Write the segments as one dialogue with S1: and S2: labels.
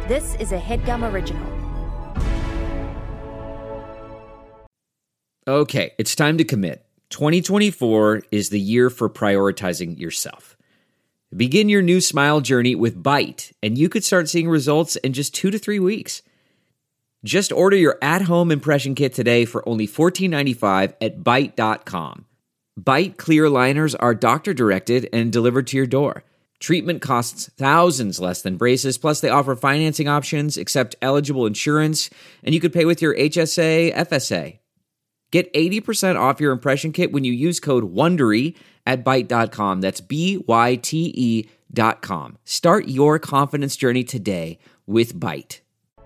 S1: This is a HeadGum original.
S2: Okay, it's time to commit. 2024 is the year for prioritizing yourself. Begin your new smile journey with Byte, and you could start seeing results in just 2 to 3 weeks. Just order your at-home impression kit today for only $14.95 at Byte.com. Byte clear liners are doctor-directed and delivered to your door. Treatment costs thousands less than braces, plus they offer financing options, accept eligible insurance, and you could pay with your HSA, FSA. Get 80% off your impression kit when you use code WONDERY at Byte.com. That's BYTE.com. Start your confidence journey today with Byte.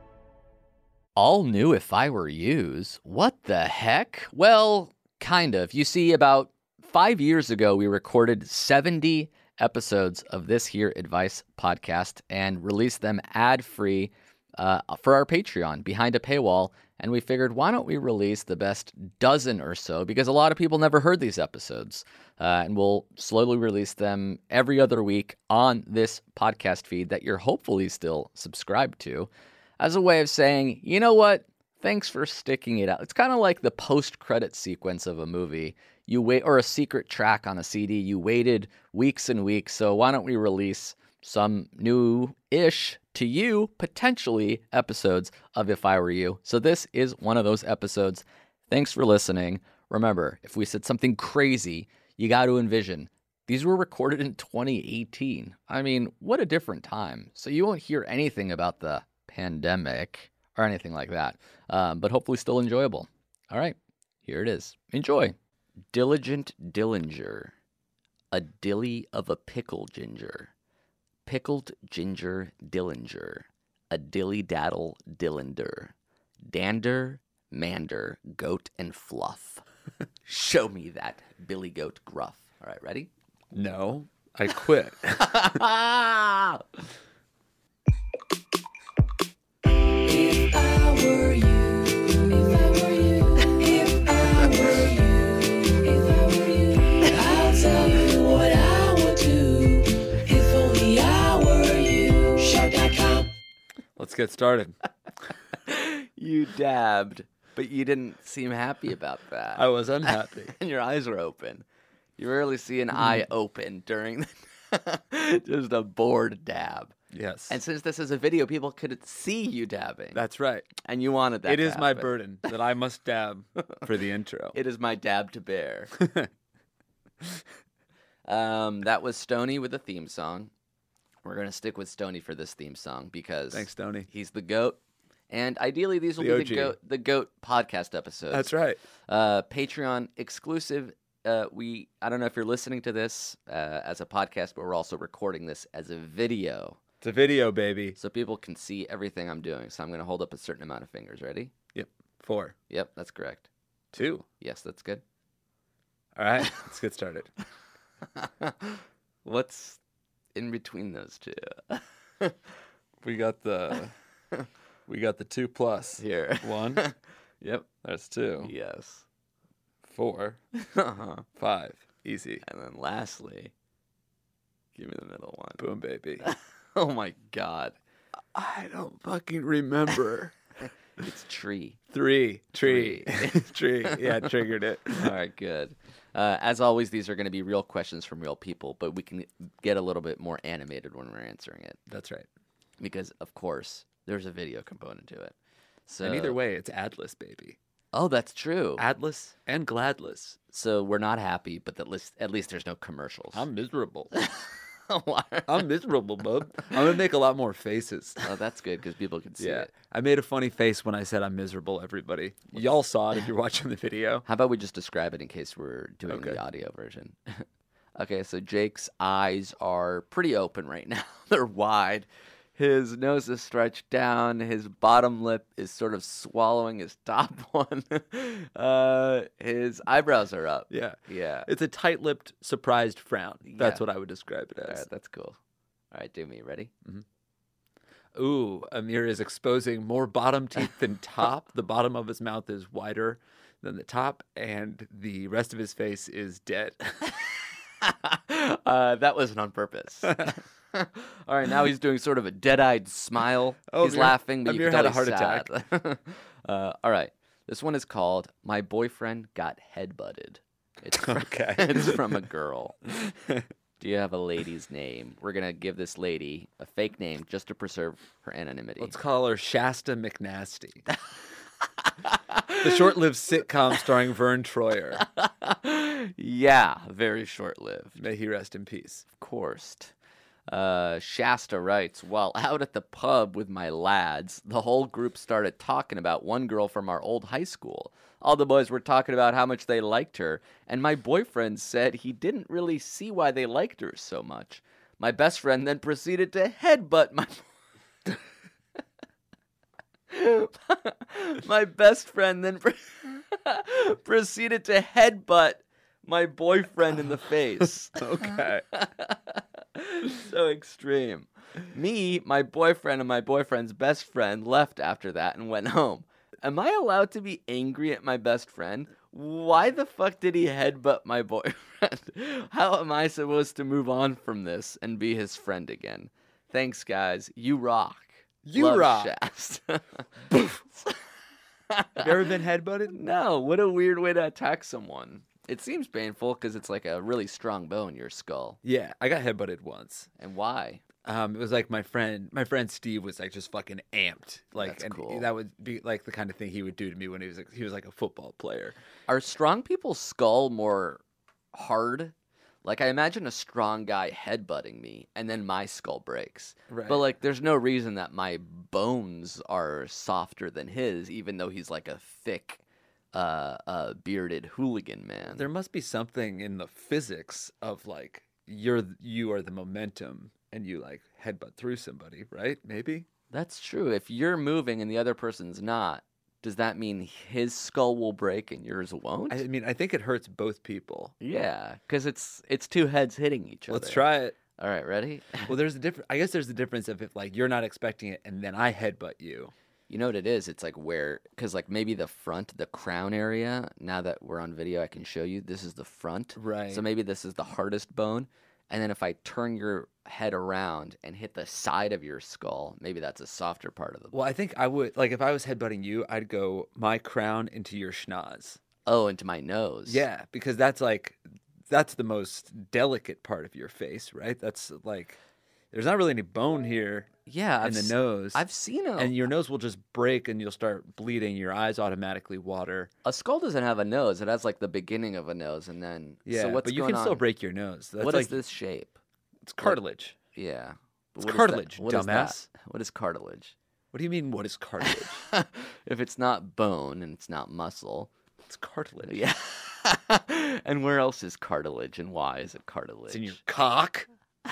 S3: All new If I Were You's? What the heck? Well, kind of. You see, about 5 years ago, we recorded 70 episodes of this here Advice podcast and released them ad-free for our Patreon behind a paywall. And we figured, why don't we release the best dozen or so? Because a lot of people never heard these episodes. And we'll slowly release them every other week on this podcast feed that you're hopefully still subscribed to, as a way of saying, you know what? Thanks for sticking it out. It's kind of like the post-credit sequence of a movie. You wait, or a secret track on a CD. You waited weeks and weeks, so why don't we release some new-ish to you, potentially, episodes of If I Were You. So this is one of those episodes. Thanks for listening. Remember, if we said something crazy, you got to envision these were recorded in 2018. I mean, what a different time. So you won't hear anything about the pandemic or anything like that, but hopefully still enjoyable. All right, here it is. Enjoy. Diligent Dillinger, a dilly of a pickle ginger. Pickled ginger Dillinger, a dilly-daddle Dillander. Dander, mander, goat, and fluff. Show me that billy goat gruff. All right, ready?
S4: No, I quit.
S5: If I were you, if I were you, if I were you, if I were you, I'll tell you what I would do. If only I were you. Shark.com.
S4: Let's get started.
S3: You dabbed, but you didn't seem happy about that.
S4: I was unhappy.
S3: And your eyes were open. You rarely see an eye open during just a bored dab.
S4: Yes.
S3: And since this is a video, people could see you dabbing.
S4: That's right.
S3: And you wanted that
S4: It
S3: to
S4: is my
S3: happen.
S4: burden that I must dab for the intro.
S3: It is my dab to bear. That was Stoney with the theme song. We're going to stick with Stoney for this theme song because
S4: Thanks, Stoney.
S3: he's the GOAT. And ideally, these will
S4: The
S3: be
S4: OG.
S3: the GOAT podcast episodes.
S4: That's right.
S3: Patreon exclusive. I don't know if you're listening to this as a podcast, but we're also recording this as a video.
S4: It's a video, baby.
S3: So people can see everything I'm doing. So I'm going to hold up a certain amount of fingers. Ready?
S4: Yep. 4.
S3: Yep, that's correct.
S4: 2.
S3: Yes, that's good.
S4: All right. Let's get started.
S3: What's in between those two?
S4: We got the 2 plus.
S3: Here.
S4: 1.
S3: Yep.
S4: That's 2.
S3: Yes.
S4: 4.
S3: Uh-huh.
S4: 5. Easy.
S3: And then lastly, give me the middle one.
S4: Boom, baby.
S3: Oh my God.
S4: I don't fucking remember.
S3: It's tree.
S4: 3. Tree. Tree. Yeah, triggered it.
S3: All right, good. As always, these are going to be real questions from real people, but we can get a little bit more animated when we're answering it
S4: That's right.
S3: because, of course, there's a video component to it. So,
S4: And either way, it's adless, baby.
S3: Oh, that's true.
S4: Adless and gladless.
S3: So we're not happy, but at least there's no commercials.
S4: I'm miserable.
S3: Why?
S4: I'm miserable, bub. I'm going to make a lot more faces.
S3: Oh, that's good because people can see
S4: Yeah.
S3: it.
S4: I made a funny face when I said I'm miserable, everybody. Y'all saw it if you're watching the video.
S3: How about we just describe it in case we're doing
S4: Okay.
S3: the audio version? Okay, so Jake's eyes are pretty open right now. They're wide. His nose is stretched down. His bottom lip is sort of swallowing his top one. His eyebrows are up.
S4: Yeah.
S3: Yeah.
S4: It's a tight-lipped, surprised frown. That's
S3: Yeah.
S4: what I would describe it
S3: All
S4: as.
S3: right, that's cool. All right, do me. Ready?
S4: Ooh, Amir is exposing more bottom teeth than top. The bottom of his mouth is wider than the top, and the rest of his face is dead.
S3: That wasn't on purpose. All right, now he's doing sort of a dead-eyed smile.
S4: Oh,
S3: He's laughing, but you
S4: Amir
S3: can tell
S4: had a
S3: he's
S4: heart
S3: sad. All right, this one is called "My Boyfriend Got Headbutted." It's from,
S4: Okay.
S3: it's from a girl. Do you have a lady's name? We're gonna give this lady a fake name just to preserve her anonymity.
S4: Let's call her Shasta McNasty. The short-lived sitcom starring Vern Troyer.
S3: Yeah, very short-lived.
S4: May he rest in peace.
S3: Of course. Shasta writes, while out at the pub with my lads, the whole group started talking about one girl from our old high school. All the boys were talking about how much they liked her, and my boyfriend said he didn't really see why they liked her so much. My best friend then proceeded to headbutt my... My best friend then proceeded to headbutt my boyfriend in the face.
S4: Okay.
S3: So extreme. Me, my boyfriend, and my boyfriend's best friend left after that and went home. Am I allowed to be angry at my best friend? Why the fuck did he headbutt my boyfriend? How am I supposed to move on from this and be his friend again? Thanks, guys. You rock.
S4: You
S3: Love,
S4: rock.
S3: Shasta.
S4: Have you ever been headbutted?
S3: No, what a weird way to attack someone. It seems painful because it's like a really strong bone in your skull.
S4: Yeah, I got headbutted once.
S3: And why?
S4: It was like my friend Steve was like just fucking amped. Like,
S3: That's
S4: and
S3: cool.
S4: that would be like the kind of thing he would do to me when he was like a football player.
S3: Are strong people's skull more hard? Like, I imagine a strong guy headbutting me, and then my skull breaks.
S4: Right.
S3: But, like, there's no reason that my bones are softer than his, even though he's like a thick, bearded hooligan man.
S4: There must be something in the physics of like you are the momentum and you like headbutt through somebody, right? Maybe.
S3: That's true. If you're moving and the other person's not, does that mean his skull will break and yours won't?
S4: I mean, I think it hurts both people.
S3: Yeah, because it's two heads hitting each other.
S4: Let's try it.
S3: All right, ready?
S4: Well, there's a difference. I guess there's a difference if like you're not expecting it and then I headbutt you.
S3: You know what it is? It's like because like maybe the front, the crown area, now that we're on video, I can show you. This is the front.
S4: Right.
S3: So maybe this is the hardest bone. And then if I turn your head around and hit the side of your skull, maybe that's a softer part of the bone.
S4: Well, I think I would like if I was headbutting you, I'd go my crown into your schnoz.
S3: Oh, into my nose.
S4: Yeah, because that's the most delicate part of your face, right? That's like there's not really any bone here
S3: Yeah.
S4: in the nose.
S3: I've seen a...
S4: and your nose will just break and you'll start bleeding. Your eyes automatically water.
S3: A skull doesn't have a nose. It has like the beginning of a nose, and then
S4: Yeah,
S3: So what's
S4: but you
S3: going
S4: can
S3: on?
S4: still break your nose. That's
S3: What
S4: like
S3: is this shape?
S4: it's cartilage.
S3: Yeah,
S4: It's
S3: But what is that-
S4: cartilage,
S3: what is that?
S4: dumbass.
S3: What is cartilage?
S4: What do you mean? What is cartilage?
S3: If it's not bone and it's not muscle,
S4: It's cartilage.
S3: yeah. And where else is cartilage, and why is it cartilage?
S4: It's in your cock.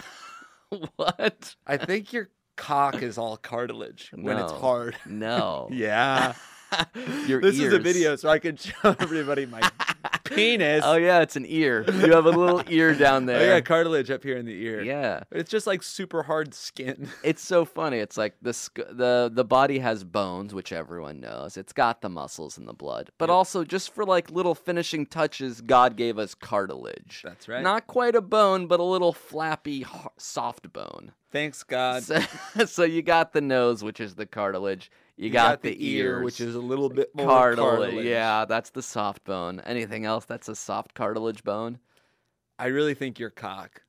S3: What?
S4: I think your cock is all cartilage when it's
S3: No.
S4: hard.
S3: No.
S4: Yeah.
S3: Your
S4: This is a
S3: ears.
S4: video, so I can show everybody my penis.
S3: Oh yeah, it's an ear. You have a little ear down
S4: Oh, yeah,
S3: there.
S4: cartilage up here in the ear.
S3: Yeah.
S4: It's just like super hard skin.
S3: It's so funny. It's like the body has bones, which everyone knows. It's got the muscles and the blood. But also, just for like little finishing touches, God gave us cartilage.
S4: That's right.
S3: Not quite a bone, but a little flappy, soft bone.
S4: Thanks, God.
S3: So you got the nose, which is the cartilage. You got the
S4: ear,
S3: ears,
S4: which is a little bit more
S3: cartilage. Yeah, that's the soft bone. Anything else that's a soft cartilage bone?
S4: I really think your cock.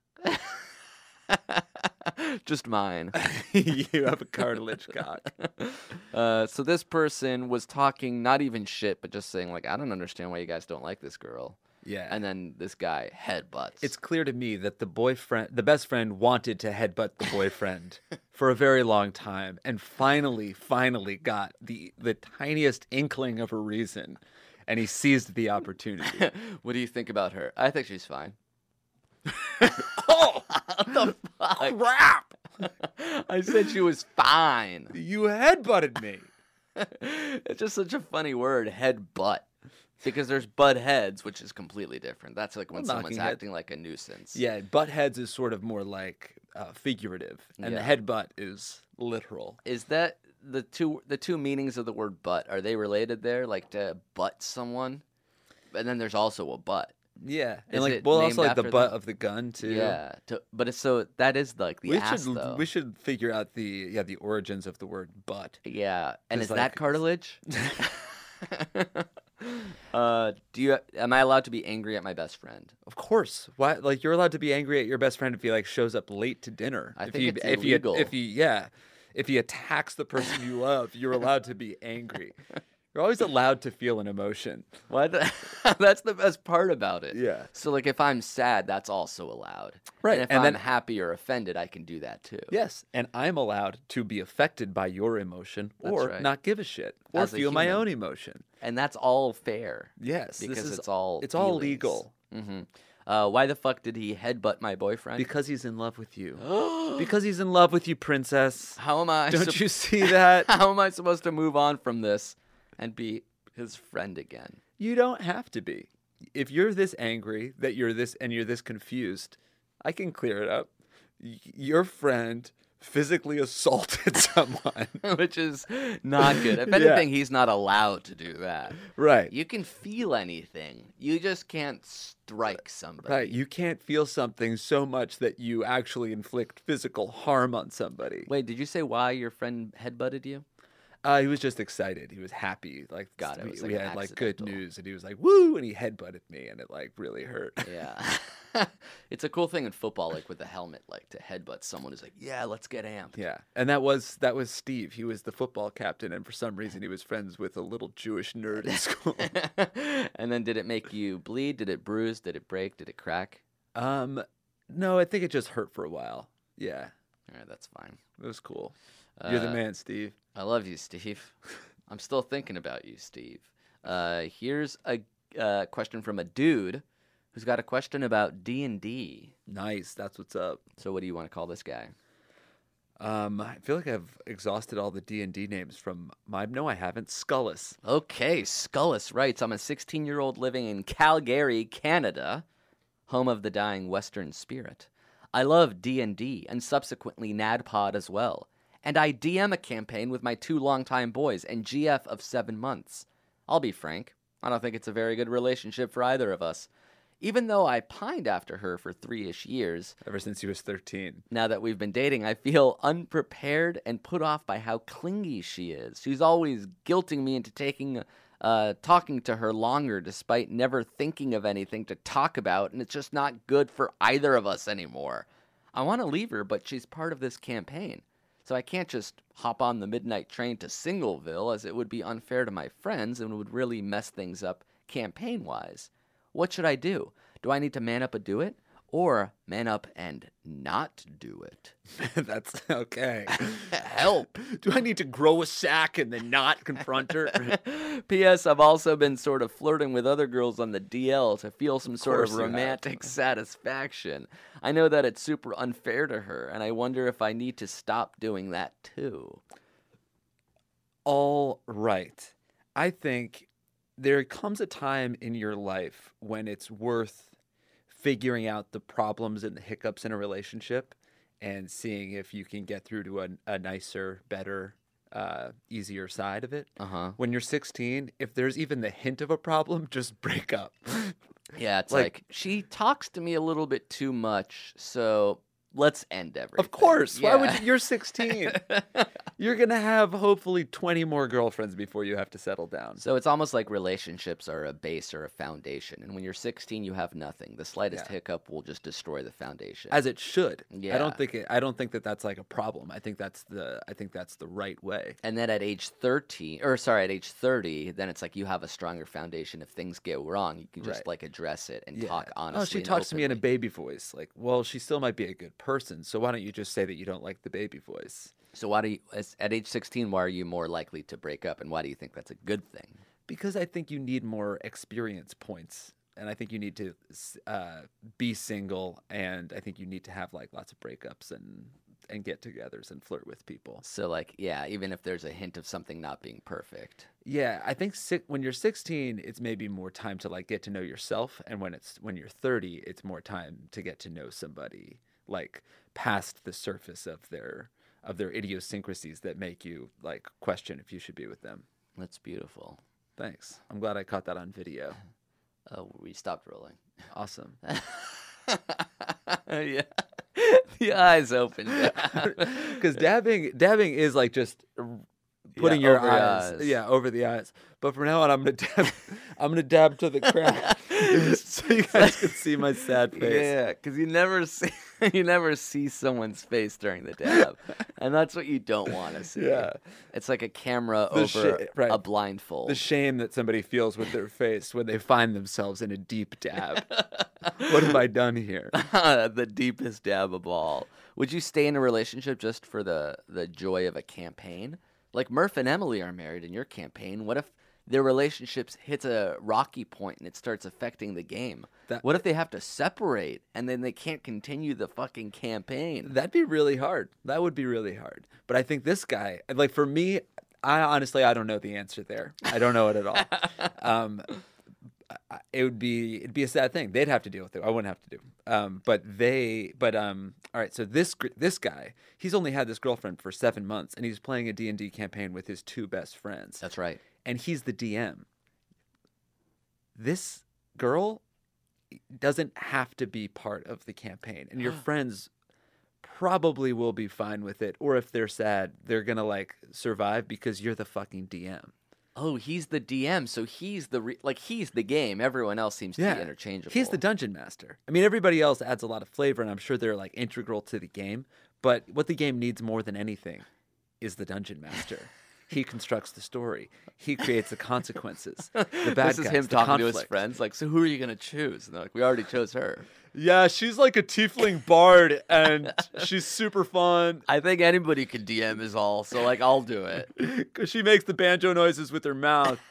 S3: Just mine.
S4: You have a cartilage cock.
S3: So this person was talking not even shit, but just saying like, I don't understand why you guys don't like this girl.
S4: Yeah.
S3: And then this guy headbutts.
S4: It's clear to me that the best friend wanted to headbutt the boyfriend for a very long time and finally got the tiniest inkling of a reason and he seized the opportunity.
S3: What do you think about her? I think she's fine.
S4: Oh,
S3: What the fuck?
S4: crap!
S3: I said she was fine.
S4: You headbutted me.
S3: It's just such a funny word, headbutt. Because there's butt heads, which is completely different. That's like when
S4: Well,
S3: someone's
S4: knocking head-
S3: acting like a nuisance.
S4: Yeah, butt heads is sort of more like figurative, and
S3: Yeah.
S4: the headbutt is literal.
S3: Is that the two meanings of the word butt? Are they related there? Like to butt someone? And then there's also a butt.
S4: Yeah,
S3: Is
S4: and like
S3: it
S4: well,
S3: named
S4: also like the
S3: after
S4: butt
S3: them?
S4: of the gun too.
S3: Yeah, but it's so that is like the ass though.
S4: We should figure out the origins of the word butt.
S3: Yeah, and
S4: 'Cause,
S3: is that
S4: like,
S3: cartilage? Am I allowed to be angry at my best friend?
S4: Of course. Why? Like you're allowed to be angry at your best friend if he like shows up late to dinner.
S3: I
S4: if
S3: think
S4: he,
S3: it's
S4: if
S3: illegal.
S4: if he attacks the person you love, you're allowed to be angry. You're always allowed to feel an emotion.
S3: What? That's the best part about it.
S4: Yeah.
S3: So like if I'm sad, that's also allowed.
S4: Right,
S3: And if
S4: and
S3: I'm
S4: then-
S3: happy or offended, I can do that too.
S4: Yes, and I'm allowed to be affected by your emotion
S3: That's
S4: or
S3: right.
S4: not give a shit or
S3: As a
S4: feel my
S3: human.
S4: own emotion.
S3: And that's all fair.
S4: Yes,
S3: Because
S4: this is
S3: it's all
S4: all legal
S3: hmm Why the fuck did he headbutt my boyfriend?
S4: because he's in love with you. Because he's in love with you, princess.
S3: How am I?
S4: Don't you see that?
S3: How am I supposed to move on from this and be his friend again?
S4: You don't have to be. If you're this angry that you're this confused, I can clear it up. Your friend physically assaulted someone.
S3: Which is not good. If
S4: Yeah.
S3: anything, he's not allowed to do that.
S4: Right.
S3: You can feel anything. You just can't strike somebody.
S4: Right. You can't feel something so much that you actually inflict physical harm on somebody.
S3: Wait, did you say why your friend headbutted you?
S4: He was just excited. He was happy. Like
S3: Got it. It
S4: we,
S3: was
S4: we
S3: like
S4: had
S3: an
S4: like good
S3: accidental.
S4: news, and he was like, "Woo!" and he headbutted me, and it like really hurt.
S3: Yeah. It's a cool thing in football, like with a helmet, like to headbutt someone who's like, yeah, let's get amped.
S4: Yeah, and that was Steve. He was the football captain, and for some reason, he was friends with a little Jewish nerd in school.
S3: And then did it make you bleed? Did it bruise? Did it break? Did it crack?
S4: No, I think it just hurt for a while. Yeah,
S3: All right, that's fine.
S4: it was cool. You're the
S3: Uh,
S4: man, Steve.
S3: I love you, Steve. I'm still thinking about you, Steve. Here's a question from a dude who's got a question about D&D.
S4: Nice. That's what's up.
S3: So what do you want to call this guy?
S4: I feel like I've exhausted all the D&D names from my. No, I haven't. Skullis.
S3: Okay, Skullis writes, I'm a 16-year-old living in Calgary, Canada, home of the dying Western spirit. I love D&D and subsequently NADPOD as well. And I DM a campaign with my 2 longtime boys and GF of 7 months. I'll be frank, I don't think it's a very good relationship for either of us. Even though I pined after her for 3-ish years,
S4: Ever since he was 13.
S3: now that we've been dating, I feel unprepared and put off by how clingy she is. She's always guilting me into talking to her longer despite never thinking of anything to talk about, and it's just not good for either of us anymore. I want to leave her, but she's part of this campaign. So I can't just hop on the midnight train to Singleville, as it would be unfair to my friends and would really mess things up campaign-wise. What should I do? Do I need to man up and do it? Or man up and not do it?
S4: That's okay.
S3: Help!
S4: Do I need to grow a sack and then not confront her?
S3: P.S. I've also been sort of flirting with other girls on the DL to feel some sort of
S4: course you have.
S3: romantic satisfaction. I know that it's super unfair to her, and I wonder if I need to stop doing that too.
S4: All right. I think there comes a time in your life when it's worth figuring out the problems and the hiccups in a relationship and seeing if you can get through to a nicer, better, easier side of it.
S3: Uh-huh.
S4: When you're 16, if there's even the hint of a problem, just break up.
S3: Yeah, it's
S4: Like-
S3: like she talks to me a little bit too much, so let's end everything.
S4: Of course. Why would
S3: Yeah.
S4: you're 16? You're going to have hopefully 20 more girlfriends before you have to settle down.
S3: So it's almost like relationships are a base or a foundation, and when you're 16, you have nothing. The slightest
S4: Yeah.
S3: hiccup will just destroy the foundation.
S4: As it should.
S3: Yeah.
S4: I don't think that that's like a problem. I think that's the right way.
S3: And then at age 30, then it's like you have a stronger foundation. If things go wrong, you can just
S4: Right.
S3: like address it and talk
S4: Oh,
S3: honestly.
S4: she
S3: and
S4: talks to me in a
S3: openly.
S4: baby voice. Like, well, she still might be a good person. So why don't you just say that you don't like the baby voice?
S3: So why do you, at age 16, why are you more likely to break up, and why do you think that's a good thing?
S4: Because I think you need more experience points, and I think you need to be single, and I think you need to have like lots of breakups and get-togethers and flirt with people.
S3: So like, yeah, even if there's a hint of something not being perfect.
S4: Yeah, I think when you're 16, it's maybe more time to like get to know yourself, and when you're 30, it's more time to get to know somebody like past the surface of their idiosyncrasies that make you like question if you should be with them.
S3: That's beautiful.
S4: Thanks. I'm glad I caught that on video.
S3: Oh, we stopped rolling.
S4: Awesome.
S3: Yeah. The eyes open.
S4: Because dabbing is like just putting your
S3: over your
S4: eyes,
S3: eyes.
S4: over the eyes. But from now on, I'm gonna dab to the crack, so you guys can see my sad face.
S3: Yeah, because you never see someone's face during the dab, and that's what you don't want to see.
S4: Yeah.
S3: It's like a camera
S4: The
S3: over
S4: right.
S3: a blindfold.
S4: The shame that somebody feels with their face when they find themselves in a deep dab. What have I done here?
S3: The deepest dab of all. Would you stay in a relationship just for the joy of a campaign? Like Murph and Emily are married in your campaign. What if their relationship hits a rocky point and it starts affecting the game? What if they have to separate and then they can't continue the fucking campaign?
S4: That'd be really hard. That would be really hard. But I think this guy, like for me, I don't know the answer there. I don't know it at all. It'd be a sad thing. They'd have to deal with it. I wouldn't have to do. All right. So this guy, he's only had this girlfriend for 7 months, and he's playing a D&D campaign with his 2 best friends.
S3: That's right.
S4: And he's the DM. This girl doesn't have to be part of the campaign, and your friends probably will be fine with it. Or if they're sad, they're gonna like survive because you're the fucking DM.
S3: Oh, he's the DM, so he's he's the game. Everyone else seems to be interchangeable.
S4: He's the dungeon master. I mean, everybody else adds a lot of flavor, and I'm sure they're like integral to the game. But what the game needs more than anything is the dungeon master. He constructs the story. He creates the consequences. The bad
S3: This is
S4: guys,
S3: him
S4: the
S3: talking to his
S4: conflict.
S3: friends, like, so who are you gonna choose? And they're like, we already chose her.
S4: Yeah, she's like a tiefling bard, and she's super fun
S3: I think anybody could DM is all, so like I'll do it.
S4: because she makes the banjo noises with her mouth.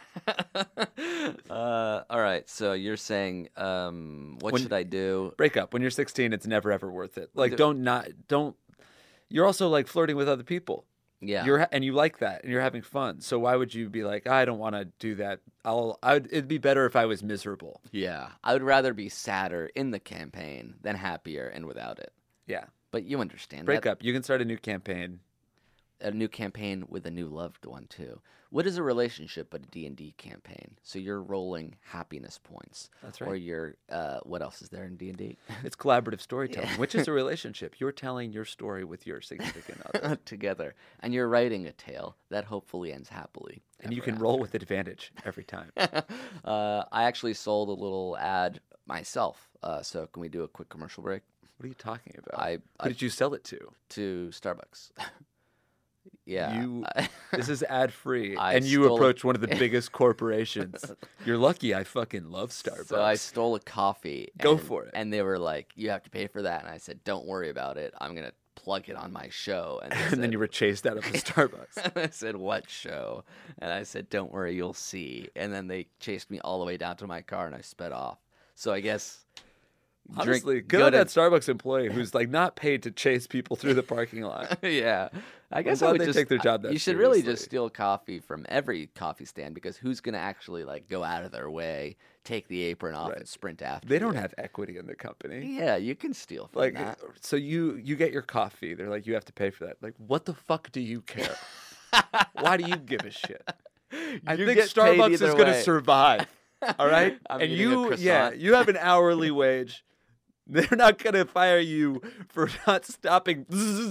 S3: All right, so you're saying, what should I do?
S4: Break up. When you're 16, it's never ever worth it. Like, don't. You're also like flirting with other people.
S3: Yeah.
S4: And you like that, and you're having fun. So why would you be like, I don't want to do that? It'd be better if I was miserable.
S3: Yeah, I would rather be sadder in the campaign than happier and without it.
S4: Yeah.
S3: But you understand
S4: Break
S3: that.
S4: up. You can start a new campaign.
S3: A new campaign with a new loved one too. What is a relationship but a D&D campaign? So you're rolling happiness points.
S4: That's right.
S3: Or you're what else is there in D&D?
S4: It's collaborative storytelling, which is a relationship. You're telling your story with your significant other.
S3: Together, and you're writing a tale that hopefully ends happily.
S4: And you
S3: ever
S4: can roll with advantage every time.
S3: I actually sold a little ad myself. So can we do a quick commercial break?
S4: What are you talking about?
S3: I
S4: Who did you sell it to?
S3: to Starbucks. Yeah.
S4: This is ad free,
S3: I
S4: and you
S3: stole-
S4: approach one of the biggest corporations. You're lucky. I fucking love Starbucks.
S3: So I stole a coffee.
S4: Go
S3: and-
S4: for it.
S3: And they were like, "You have to pay for that." And I said, "Don't worry about it. I'm gonna plug it on my show." And, they
S4: and then
S3: said-
S4: you were chased out of a Starbucks.
S3: And I said, "What show?" And I said, "Don't worry, you'll see." And then they chased me all the way down to my car, and I sped off. So I guess.
S4: Honestly,
S3: go
S4: good on
S3: to-
S4: that Starbucks employee who's like not paid to chase people through the parking lot.
S3: Yeah, I guess I
S4: glad
S3: would
S4: they
S3: just
S4: take their job that
S3: You should really
S4: seriously.
S3: just steal coffee from every coffee stand because who's gonna actually like go out of their way, take the apron off,
S4: Right.
S3: and sprint after?
S4: They don't
S3: you?
S4: have equity in the company.
S3: Yeah, you can steal from
S4: Like,
S3: that.
S4: so you get your coffee. They're like, you have to pay for that. Like, what the fuck do you care? Why do you give a shit? I
S3: You
S4: think
S3: get paid
S4: Starbucks
S3: either
S4: is going to
S3: way.
S4: survive. All right,
S3: I'm
S4: and
S3: eating a croissant.
S4: you have an hourly wage. They're not going to fire you for not stopping.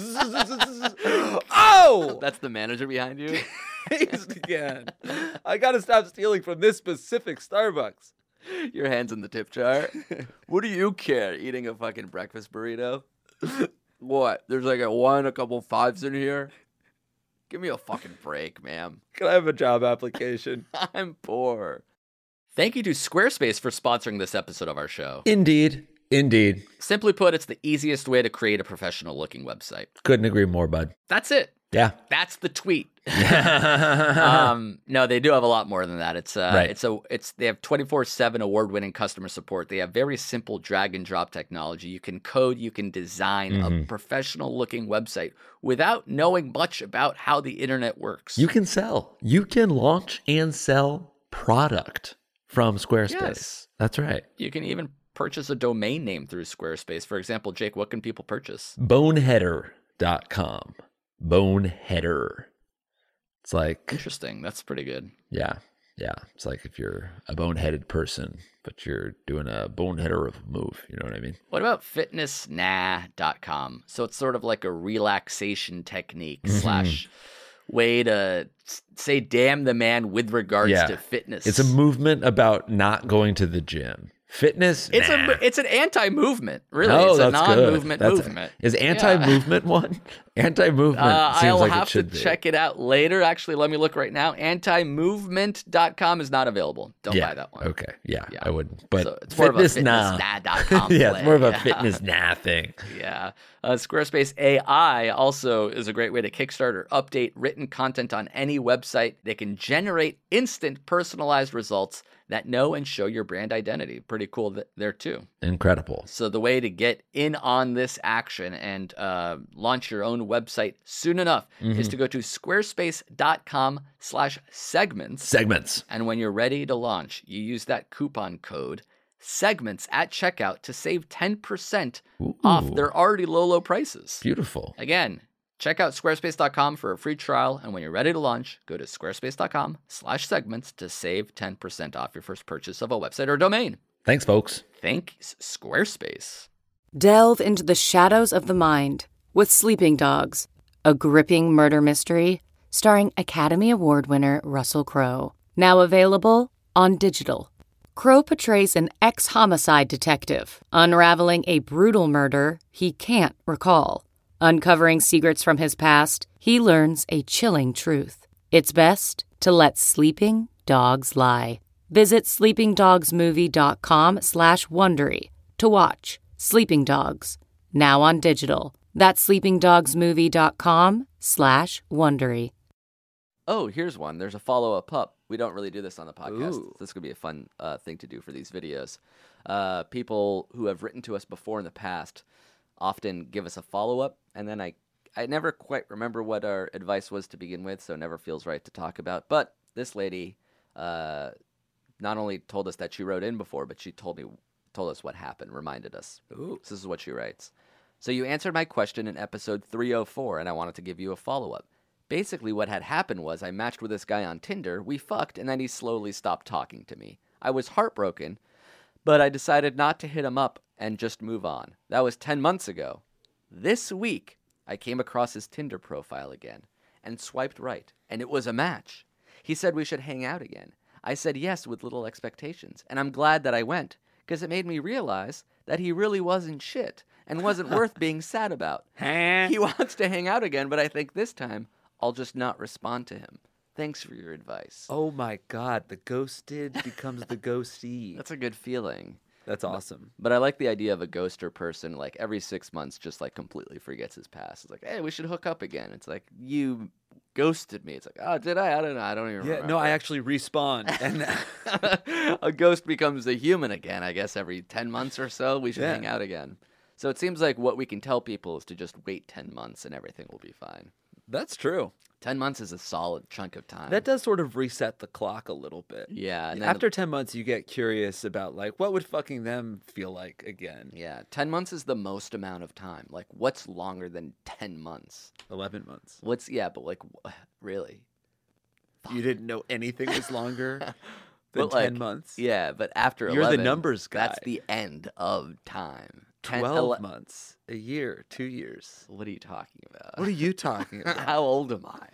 S4: Oh,
S3: That's the manager behind you.
S4: Jeez, again. I got to stop stealing from this specific Starbucks.
S3: Your hands in the tip jar. What do you care? Eating a fucking breakfast burrito? What? There's like a 1, a couple 5s in here. Give me a fucking break, ma'am.
S4: Can I have a job application?
S3: I'm poor. Thank you to Squarespace for sponsoring this episode of our show.
S6: Indeed.
S3: Simply put, it's the easiest way to create a professional looking website.
S6: Couldn't agree more, bud.
S3: That's it.
S6: Yeah.
S3: That's the tweet. No, they do have a lot more than that.
S6: Right.
S3: They have 24/7 award-winning customer support. They have very simple drag and drop technology. You can code, you can design a professional-looking website without knowing much about how the internet works.
S6: You can sell. You can launch and sell product from Squarespace.
S3: Yes.
S6: That's right.
S3: You can even purchase a domain name through Squarespace. For example, Jake, what can people purchase?
S6: Boneheader.com. Boneheader. It's like,
S3: Interesting. That's pretty good.
S6: yeah. Yeah, it's like if you're a boneheaded person, but you're doing a boneheader of a move. You know what I mean?
S3: What about fitnessnah.com? So it's sort of like a relaxation technique slash way to say damn the man with regards to fitness.
S6: It's a movement about not going to the gym. Fitness,
S3: It's
S6: nah.
S3: it's an anti-movement, really.
S6: Oh,
S3: it's a
S6: that's good.
S3: non-movement
S6: That's
S3: movement.
S6: Is anti-movement one? Anti-movement seems
S3: I'll
S6: like
S3: have
S6: it should
S3: to
S6: be.
S3: check it out later. Actually, let me look right now. Antimovement.com is not available. Don't buy that one.
S6: Okay. Yeah, I wouldn't. But
S3: So it's more of a
S6: fitness nah.
S3: fitnessnah.com
S6: Yeah,
S3: play.
S6: it's more of a fitness nah thing.
S3: Yeah. Squarespace AI also is a great way to kickstart or update written content on any website. They can generate instant personalized results that know and show your brand identity. Pretty cool there too.
S6: Incredible.
S3: So the way to get in on this action and launch your own website soon enough is to go to squarespace.com/segments.
S6: Segments.
S3: And when you're ready to launch, you use that coupon code segments at checkout to save 10% off their already low prices.
S6: Beautiful.
S3: Again, check out squarespace.com for a free trial. And when you're ready to launch, go to squarespace.com/segments to save 10% off your first purchase of a website or domain.
S6: Thanks, folks.
S3: Thanks, Squarespace.
S7: Delve into the shadows of the mind with Sleeping Dogs, a gripping murder mystery starring Academy Award winner Russell Crowe. Now available on digital. Crowe portrays an ex-homicide detective unraveling a brutal murder he can't recall. Uncovering secrets from his past, he learns a chilling truth. It's best to let sleeping dogs lie. Visit sleepingdogsmovie.com/Wondery to watch Sleeping Dogs, now on digital. That's sleepingdogsmovie.com/Wondery.
S3: Oh, here's one. There's a follow-up pup. We don't really do this on the podcast.
S4: Ooh.
S3: This could be a fun thing to do for these videos. People who have written to us before in the past often give us a follow-up, and then I never quite remember what our advice was to begin with, so it never feels right to talk about. But this lady not only told us that she wrote in before, but she told us what happened, reminded us.
S4: Ooh.
S3: This is what she writes. So you answered my question in episode 304, and I wanted to give you a follow-up. Basically, what had happened was I matched with this guy on Tinder, we fucked, and then he slowly stopped talking to me. I was heartbroken, but I decided not to hit him up and just move on. That was 10 months ago. This week, I came across his Tinder profile again and swiped right, and it was a match. He said we should hang out again. I said yes with little expectations, and I'm glad that I went, because it made me realize that he really wasn't shit and wasn't worth being sad about. He wants to hang out again, but I think this time I'll just not respond to him. Thanks for your advice.
S4: Oh my God, the ghosted becomes the ghostee.
S3: That's a good feeling.
S4: That's awesome.
S3: But I like the idea of a ghoster person, like every 6 months, just like completely forgets his past. It's like, hey, we should hook up again. It's like, you ghosted me. It's like, oh, did I? I don't know. I don't even
S4: Yeah,
S3: remember.
S4: no, I actually respawn. And
S3: A ghost becomes a human again, I guess, every 10 months or so. We should
S4: Yeah.
S3: hang out again. So it seems like what we can tell people is to just wait 10 months and everything will be fine.
S4: that's true.
S3: 10 months is a solid chunk of time.
S4: That does sort of reset the clock a little bit.
S3: Yeah. And then
S4: After 10 months, you get curious about, like, what would fucking them feel like again?
S3: Yeah, 10 months is the most amount of time. Like, what's longer than 10 months?
S4: 11 months.
S3: But like, really?
S4: You didn't know anything was longer than
S3: But, like,
S4: 10 months?
S3: Yeah, but after
S4: You're the
S3: 11,
S4: numbers
S3: That's
S4: guy.
S3: the end of time.
S4: 12 months, a year, 2 years.
S3: What are you talking about?
S4: What are you talking about?
S3: How old am I?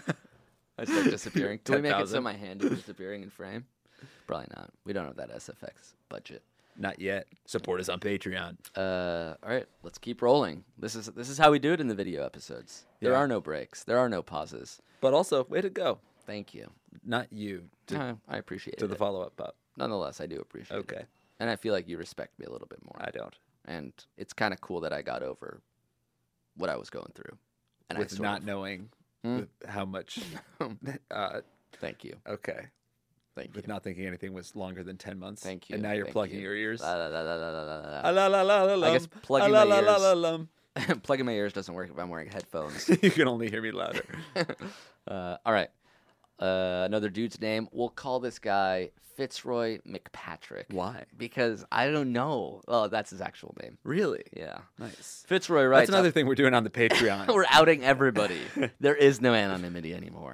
S3: I start disappearing. Can we make it so
S4: 10,000.
S3: my hand is disappearing in frame? Probably not. We don't have that SFX budget.
S4: Not yet. Support us on Patreon.
S3: All right, let's keep rolling. This is how we do it in the video episodes. There
S4: Yeah.
S3: are no breaks. There are no pauses.
S4: But also, way to go.
S3: Thank you.
S4: Not you. To,
S3: I appreciate
S4: to
S3: it.
S4: the follow-up, pup.
S3: Nonetheless, I do appreciate it.
S4: Okay.
S3: And I feel like you respect me a little bit more.
S4: I don't.
S3: And it's kind of cool that I got over what I was going through. And
S4: With
S3: I sort
S4: not
S3: of,
S4: knowing
S3: Hmm?
S4: with how much.
S3: Thank you.
S4: Okay.
S3: Thank you.
S4: With not thinking anything was longer than 10 months.
S3: Thank you.
S4: And now you're
S3: Thank
S4: plugging
S3: you.
S4: your ears.
S3: La, la, la, la, la, la, la, la.
S4: Ah, la, la, la, la,
S3: I guess
S4: lum.
S3: plugging
S4: Ah,
S3: my
S4: la, la, la,
S3: ears.
S4: lum.
S3: Plugging my ears doesn't work if I'm wearing headphones.
S4: You can only hear me louder.
S3: All right. Another dude's name. We'll call this guy Fitzroy McPatrick.
S4: Why?
S3: Because I don't know. Oh, that's his actual name.
S4: Really?
S3: Yeah.
S4: Nice.
S3: Fitzroy writes.
S4: That's another thing we're doing on the Patreon.
S3: We're outing everybody. There is no anonymity anymore.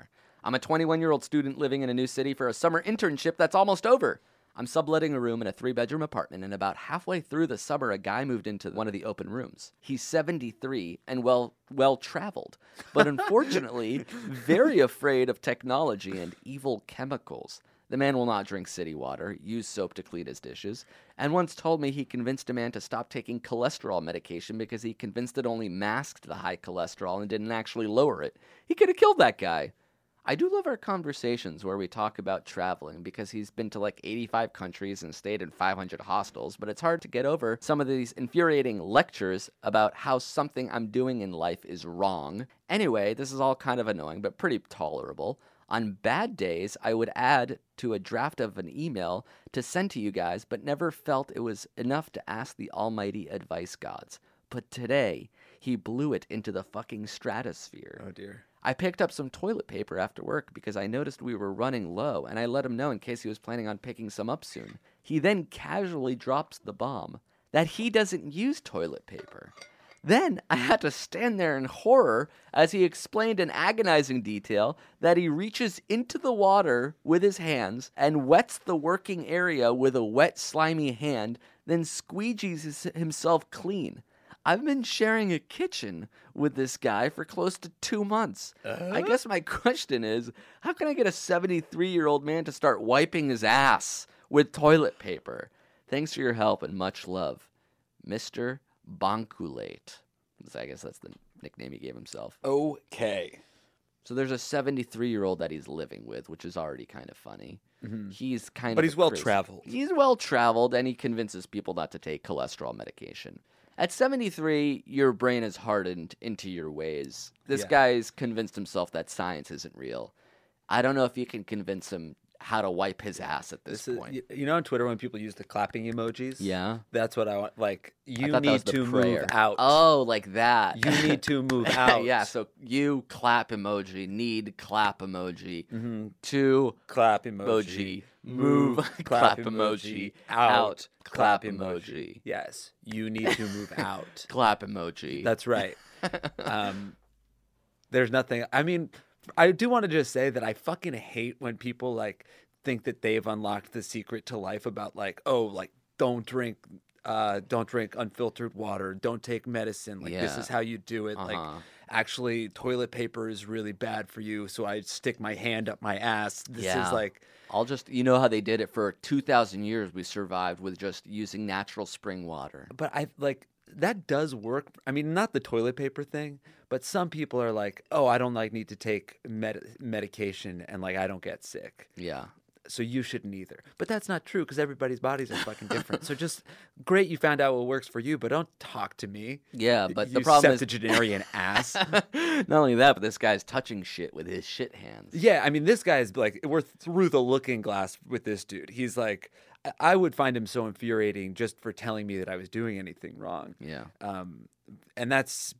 S3: I'm a 21-year-old student living in a new city for a summer internship that's almost over. I'm subletting a room in a 3-bedroom apartment, and about halfway through the summer, a guy moved into one of the open rooms. He's 73 and well-traveled, but unfortunately, very afraid of technology and evil chemicals. The man will not drink city water, use soap to clean his dishes, and once told me he convinced a man to stop taking cholesterol medication because he convinced it only masked the high cholesterol and didn't actually lower it. He could have killed that guy. I do love our conversations where we talk about traveling because he's been to like 85 countries and stayed in 500 hostels, but it's hard to get over some of these infuriating lectures about how something I'm doing in life is wrong. Anyway, this is all kind of annoying, but pretty tolerable. On bad days, I would add to a draft of an email to send to you guys, but never felt it was enough to ask the almighty advice gods. But today, he blew it into the fucking stratosphere.
S4: Oh, dear.
S3: I picked up some toilet paper after work because I noticed we were running low, and I let him know in case he was planning on picking some up soon. He then casually drops the bomb that he doesn't use toilet paper. Then I had to stand there in horror as he explained in agonizing detail that he reaches into the water with his hands and wets the working area with a wet, slimy hand, then squeegees himself clean. I've been sharing a kitchen with this guy for close to 2 months. I guess my question is, how can I get a 73-year-old man to start wiping his ass with toilet paper? Thanks for your help and much love. Mr. Bonkulate. I guess that's the nickname he gave himself.
S4: Okay.
S3: So there's a 73-year-old that he's living with, which is already kind of funny. He's kind
S4: But
S3: of
S4: he's well-traveled.
S3: He's well-traveled, and he convinces people not to take cholesterol medication. At 73, your brain is hardened into your ways. This
S4: Yeah.
S3: guy's convinced himself that science isn't real. I don't know if you can convince him how to wipe his ass at this point.
S4: You know on Twitter when people use the clapping emojis?
S3: Yeah.
S4: That's what I want. Like,
S3: I
S4: you
S3: thought that was
S4: need
S3: the
S4: to
S3: prayer.
S4: move out.
S3: Oh, like that.
S4: You need to move out.
S3: Yeah, so you clap emoji, need clap emoji,
S4: Mm-hmm.
S3: to
S4: Clap emoji.
S3: emoji, move, clap emoji, out, clap emoji,
S4: Yes. You need to move out.
S3: clap emoji.
S4: That's right. There's nothing. I mean, I do want to just say that I fucking hate when people like think that they've unlocked the secret to life about like, oh, like don't drink unfiltered water, don't take medicine. Like this
S3: Yeah.
S4: is how you do it. Like actually toilet paper is really bad for you, so I stick my hand up my ass. This
S3: Yeah.
S4: is like
S3: I'll just, you know how they did it for 2,000 years, we survived with just using natural spring water.
S4: But I like that does work. I mean, not the toilet paper thing, but some people are like, "Oh, I don't like need to take medication and like I don't get sick."
S3: Yeah.
S4: So you shouldn't either. But that's not true because everybody's bodies are fucking different. So just great you found out what works for you, but don't talk to me.
S3: Yeah, but
S4: you
S3: the problem is
S4: septuagenarian ass.
S3: not only that, but this guy's touching shit with his shit hands.
S4: Yeah, I mean, this guy's like, we're through the looking glass with this dude. He's like, I would find him so infuriating just for telling me that I was doing anything wrong.
S3: Yeah.
S4: And that's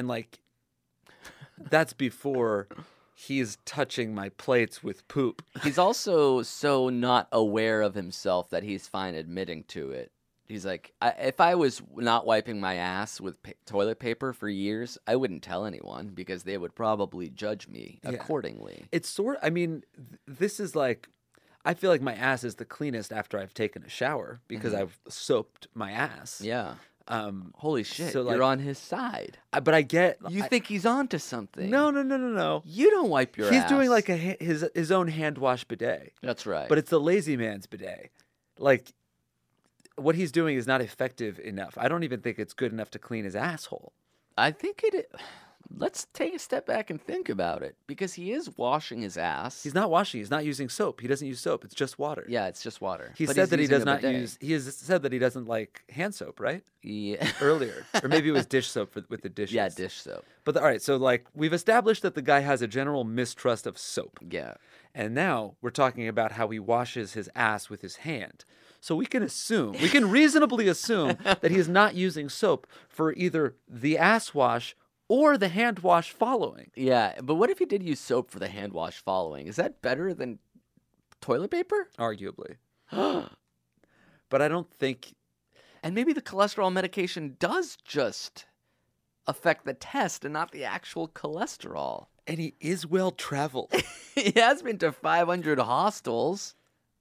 S4: that's before he's touching my plates with poop.
S3: He's also so not aware of himself that he's fine admitting to it. He's like, if I was not wiping my ass with toilet paper for years, I wouldn't tell anyone because they would probably judge me accordingly.
S4: It's I mean, this is like, I feel like my ass is the cleanest after I've taken a shower because I've soaped my ass.
S3: Yeah. Holy shit,
S4: so, like,
S3: you're on his side.
S4: But I get
S3: You think he's onto something.
S4: No.
S3: You don't wipe your ass.
S4: He's doing like his own hand wash bidet.
S3: That's right.
S4: But it's the lazy man's bidet. Like, what he's doing is not effective enough. I don't even think it's good enough to clean his asshole.
S3: I think let's take a step back and think about it because he is washing his ass.
S4: He's not washing. He's not using soap. He doesn't use soap. It's just water.
S3: Yeah, it's just water.
S4: He
S3: But
S4: said
S3: he's
S4: that he
S3: using
S4: does
S3: a
S4: not
S3: bidet.
S4: use. He has said that he doesn't like hand soap, right?
S3: Yeah.
S4: Earlier, or maybe it was dish soap with the dishes.
S3: Yeah, dish soap.
S4: But all right, so like we've established that the guy has a general mistrust of soap,
S3: Yeah.
S4: and now we're talking about how he washes his ass with his hand. So we can reasonably assume that he is not using soap for either the ass wash or the hand wash following.
S3: Yeah, but what if he did use soap for the hand wash following? Is that better than toilet paper?
S4: Arguably. But I don't think.
S3: And maybe the cholesterol medication does just affect the test and not the actual cholesterol.
S4: And he is well traveled.
S3: He has been to 500 hostels.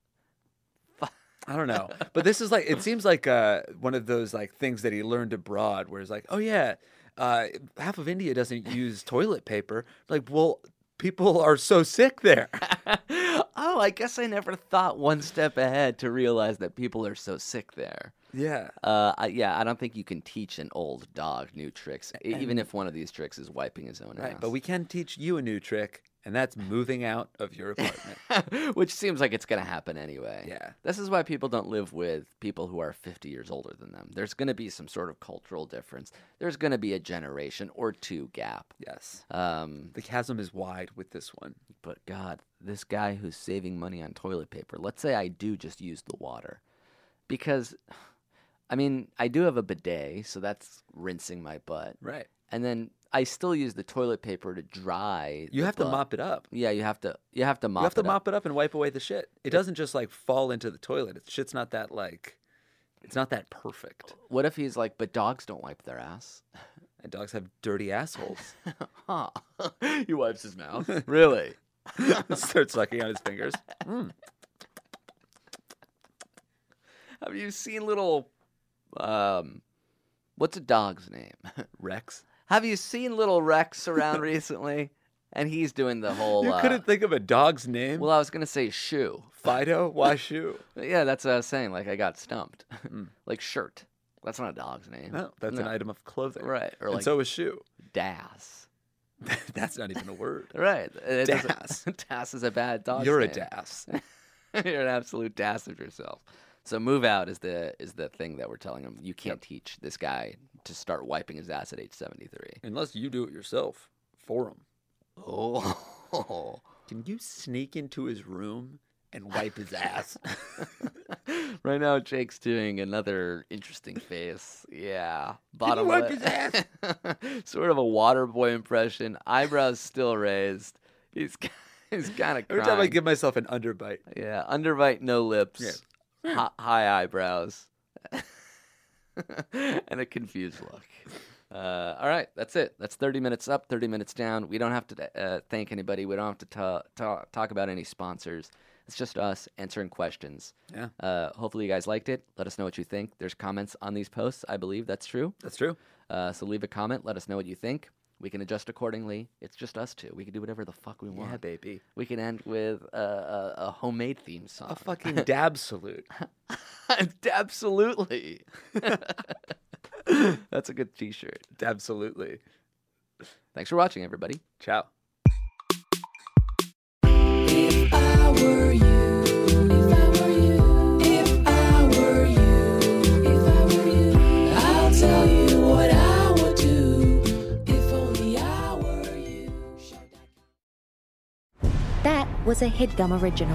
S4: I don't know. But this is like, it seems like one of those like things that he learned abroad where it's like, oh yeah, half of India doesn't use toilet paper. Like, well, people are so sick there.
S3: Oh, I guess I never thought one step ahead to realize that people are so sick there.
S4: Yeah.
S3: I don't think you can teach an old dog new tricks, even if one of these tricks is wiping his own
S4: Right.
S3: ass.
S4: But we can teach you a new trick, and that's moving out of your apartment.
S3: Which seems like it's going to happen anyway.
S4: Yeah.
S3: This is why people don't live with people who are 50 years older than them. There's going to be some sort of cultural difference. There's going to be a generation or two gap.
S4: Yes.
S3: Um,
S4: The chasm is wide with this one.
S3: but God, this guy who's saving money on toilet paper, let's say I do just use the water. Because, I mean, I do have a bidet, so that's rinsing my butt.
S4: Right.
S3: And then I still use the toilet paper to dry.
S4: You
S3: the
S4: have to
S3: butt.
S4: mop it up.
S3: Yeah, you have to mop
S4: You have to
S3: it up.
S4: mop it up and wipe away the shit. It doesn't just like fall into the toilet. Shit's not that like, it's not that perfect.
S3: What if he's like, but dogs don't wipe their ass?
S4: And dogs have dirty assholes.
S3: Huh. He wipes his mouth. Really?
S4: Starts sucking on his fingers.
S3: Have you seen little, what's a dog's name?
S4: Rex.
S3: Have you seen little Rex around recently? And he's doing the whole,
S4: You couldn't think of a dog's name?
S3: well, I was going to say shoe.
S4: Fido? Why shoe?
S3: Yeah, that's what I was saying. Like, I got stumped. Like shirt. That's not a dog's name.
S4: No, that's an item of clothing.
S3: Right. Or
S4: And
S3: like
S4: so is shoe.
S3: Das.
S4: That's not even a word.
S3: Right. It doesn't-
S4: Das.
S3: Das is a bad dog's
S4: You're a
S3: name.
S4: das.
S3: You're an absolute das of yourself. So move out is the thing that we're telling him. You can't teach this guy to start wiping his ass at age 73.
S4: Unless you do it yourself for him.
S3: Oh.
S4: Can you sneak into his room and wipe his ass?
S3: Right now, Jake's doing another interesting face. Yeah.
S4: Can you wipe
S3: lip.
S4: his ass?
S3: Sort of a water boy impression. Eyebrows still raised. He's kind of crying.
S4: Every time I give myself an underbite.
S3: Yeah, underbite, no lips, high eyebrows, and a confused look. All right, that's it. That's 30 minutes up, 30 minutes down. We don't have to thank anybody. We don't have to talk about any sponsors. It's just us answering questions.
S4: Yeah.
S3: Hopefully you guys liked it. Let us know what you think. There's comments on these posts. I believe that's true.
S4: That's true.
S3: So leave a comment. Let us know what you think. We can adjust accordingly. It's just us two. We can do whatever the fuck we want.
S4: Yeah, baby.
S3: We can end with a homemade theme song.
S4: A fucking dab salute.
S3: Absolutely. That's a good t-shirt.
S4: Absolutely.
S3: Thanks for watching, everybody.
S4: Ciao.
S5: If I were you, if I were you, if I were you, if I were you, I'll tell you what I would do if only I were you.
S1: That was a HeadGum original.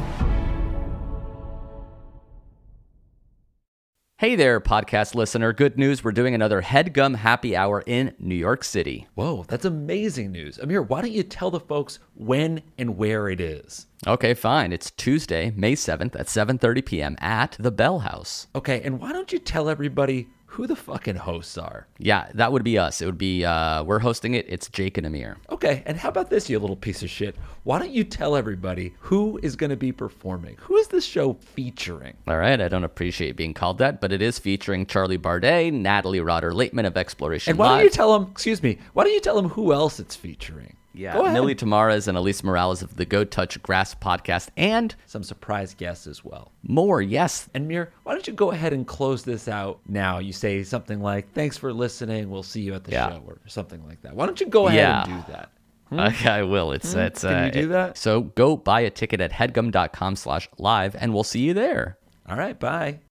S3: Hey there, podcast listener. Good news. We're doing another HeadGum happy hour in New York City.
S6: Whoa, that's amazing news. Amir, why don't you tell the folks when and where it is?
S3: Okay, fine. It's Tuesday, May 7th at 7:30 p.m. at the Bell House.
S6: Okay, and why don't you tell everybody who the fucking hosts are?
S3: Yeah, that would be us. It would be, we're hosting it. It's Jake and Amir.
S6: Okay, and how about this, you little piece of shit? Why don't you tell everybody who is going to be performing? Who is this show featuring?
S3: All right, I don't appreciate being called that, but it is featuring Charlie Bardet, Natalie Rotter-Laitman of Exploration
S6: And why
S3: Live.
S6: don't you tell them, why don't you tell them who else it's featuring?
S3: Yeah,
S6: Go ahead.
S3: Millie Tamaras and Elise Morales of the Go Touch Grass podcast, and
S6: Some surprise guests as well.
S3: more, yes.
S6: And Mir, why don't you go ahead and close this out now? You say something like, thanks for listening, we'll see you at the
S3: Yeah.
S6: show, or something like that. Why don't you go ahead
S3: Yeah.
S6: and do that?
S3: Okay, I will. It's
S6: Can you do that?
S3: So go buy a ticket at headgum.com/live, and we'll see you there.
S6: All right, bye.